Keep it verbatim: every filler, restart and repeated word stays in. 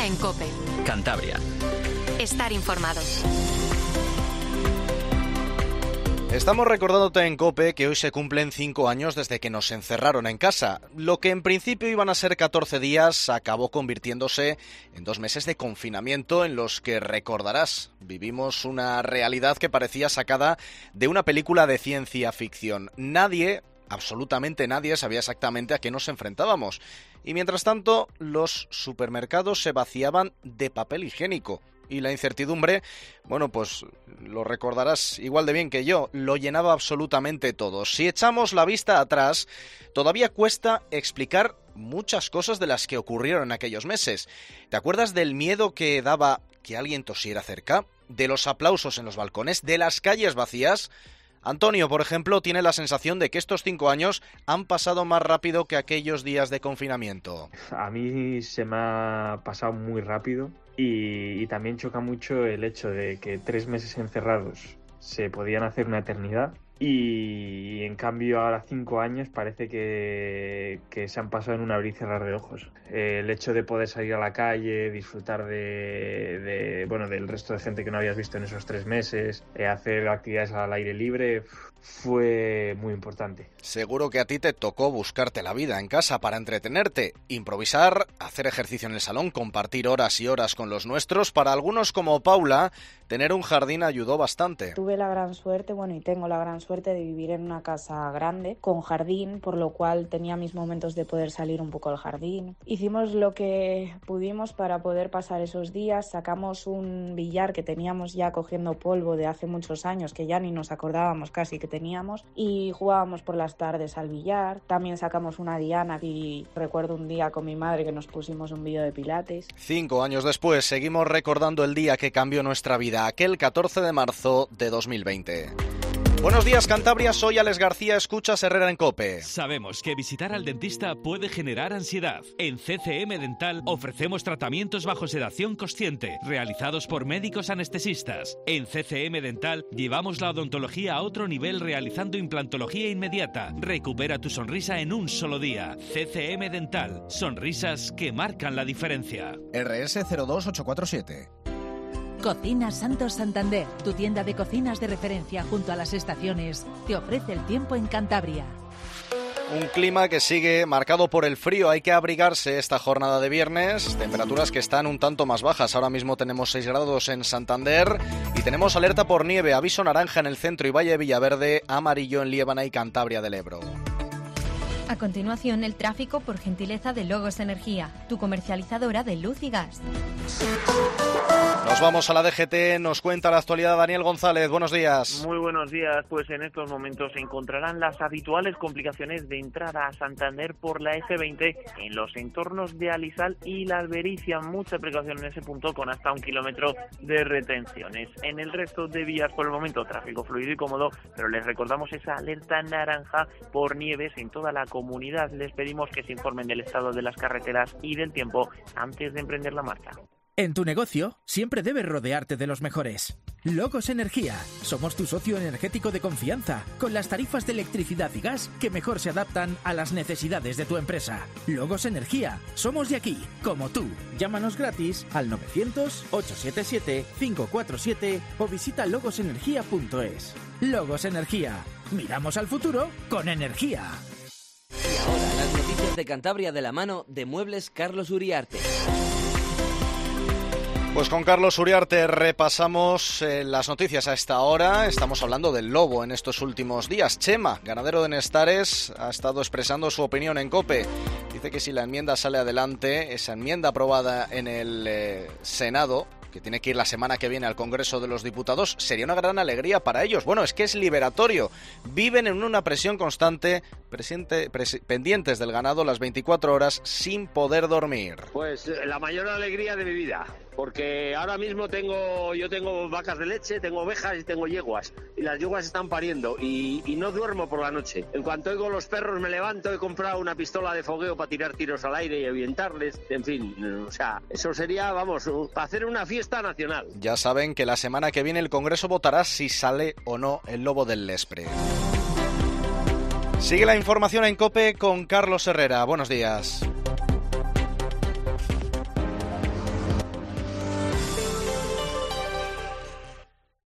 en COPE. Cantabria. Estar informado. Estamos recordándote en COPE que hoy se cumplen cinco años desde que nos encerraron en casa. Lo que en principio iban a ser catorce días acabó convirtiéndose en dos meses de confinamiento en los que, recordarás, vivimos una realidad que parecía sacada de una película de ciencia ficción. Nadie, absolutamente nadie, sabía exactamente a qué nos enfrentábamos. Y mientras tanto, los supermercados se vaciaban de papel higiénico. Y la incertidumbre, bueno, pues lo recordarás igual de bien que yo, lo llenaba absolutamente todo. Si echamos la vista atrás, todavía cuesta explicar muchas cosas de las que ocurrieron en aquellos meses. ¿Te acuerdas del miedo que daba que alguien tosiera cerca? ¿De los aplausos en los balcones? ¿De las calles vacías? Antonio, por ejemplo, tiene la sensación de que estos cinco años han pasado más rápido que aquellos días de confinamiento. A mí se me ha pasado muy rápido y, y también choca mucho el hecho de que tres meses encerrados se podían hacer una eternidad y en cambio ahora cinco años parece que, que se han pasado en un abrir y cerrar de ojos. Eh, el hecho de poder salir a la calle, disfrutar de, de bueno del resto de gente que no habías visto en esos tres meses, eh, hacer actividades al aire libre, fue muy importante. Seguro que a ti te tocó buscarte la vida en casa para entretenerte, improvisar, hacer ejercicio en el salón, compartir horas y horas con los nuestros. Para algunos como Paula, tener un jardín ayudó bastante. Tuve la gran suerte, bueno, y tengo la gran suerte de vivir en una casa grande, con jardín, por lo cual tenía mis momentos de poder salir un poco al jardín. Hicimos lo que pudimos para poder pasar esos días, sacamos un billar que teníamos ya cogiendo polvo de hace muchos años, que ya ni nos acordábamos casi que teníamos, y jugábamos por las tardes al billar. También sacamos una diana y recuerdo un día con mi madre que nos pusimos un vídeo de pilates. Cinco años después seguimos recordando el día que cambió nuestra vida, aquel catorce de marzo de dos mil veinte. Buenos días, Cantabria, soy Alex García, escuchas Herrera en COPE. Sabemos que visitar al dentista puede generar ansiedad. En C C M Dental ofrecemos tratamientos bajo sedación consciente, realizados por médicos anestesistas. En C C M Dental llevamos la odontología a otro nivel realizando implantología inmediata. Recupera tu sonrisa en un solo día. C C M Dental, sonrisas que marcan la diferencia. R S cero dos ocho cuatro siete. Cocinas Santos Santander, tu tienda de cocinas de referencia junto a las estaciones, te ofrece el tiempo en Cantabria. Un clima que sigue marcado por el frío, hay que abrigarse esta jornada de viernes, temperaturas que están un tanto más bajas, ahora mismo tenemos seis grados en Santander y tenemos alerta por nieve, aviso naranja en el centro y Valle de Villaverde, amarillo en Liébana y Cantabria del Ebro. A continuación, el tráfico por gentileza de Logos Energía, tu comercializadora de luz y gas. Nos vamos a la D G T, nos cuenta la actualidad Daniel González, buenos días. Muy buenos días, pues en estos momentos se encontrarán las habituales complicaciones de entrada a Santander por la F veinte en los entornos de Alisal y La Albericia. Mucha precaución en ese punto con hasta un kilómetro de retenciones. En el resto de vías por el momento tráfico fluido y cómodo, pero les recordamos esa alerta naranja por nieves en toda la comunidad. Les pedimos que se informen del estado de las carreteras y del tiempo antes de emprender la marcha. En tu negocio siempre debes rodearte de los mejores. Logos Energía. Somos tu socio energético de confianza, con las tarifas de electricidad y gas que mejor se adaptan a las necesidades de tu empresa. Logos Energía. Somos de aquí, como tú. Llámanos gratis al novecientos, ochocientos setenta y siete, quinientos cuarenta y siete o visita logos energía punto es. Logos Energía. Miramos al futuro con energía. Y ahora las noticias de Cantabria de la mano de Muebles Carlos Uriarte. Pues con Carlos Uriarte repasamos eh, las noticias a esta hora. Estamos hablando del lobo en estos últimos días. Chema, ganadero de Nestares, ha estado expresando su opinión en COPE. Dice que si la enmienda sale adelante, esa enmienda aprobada en el eh, Senado, que tiene que ir la semana que viene al Congreso de los Diputados, sería una gran alegría para ellos. Bueno, es que es liberatorio. Viven en una presión constante, presente, pres, pendientes del ganado las veinticuatro horas sin poder dormir. Pues la mayor alegría de mi vida, porque ahora mismo tengo yo tengo vacas de leche, tengo ovejas y tengo yeguas, y las yeguas están pariendo y, y no duermo por la noche. En cuanto oigo los perros me levanto, he comprado una pistola de fogueo para tirar tiros al aire y ahuyentarles, en fin, o sea, eso sería, vamos, para hacer una fiesta nacional. Ya saben que la semana que viene el Congreso votará si sale o no el lobo del Lespre. Sigue la información en COPE con Carlos Herrera. Buenos días.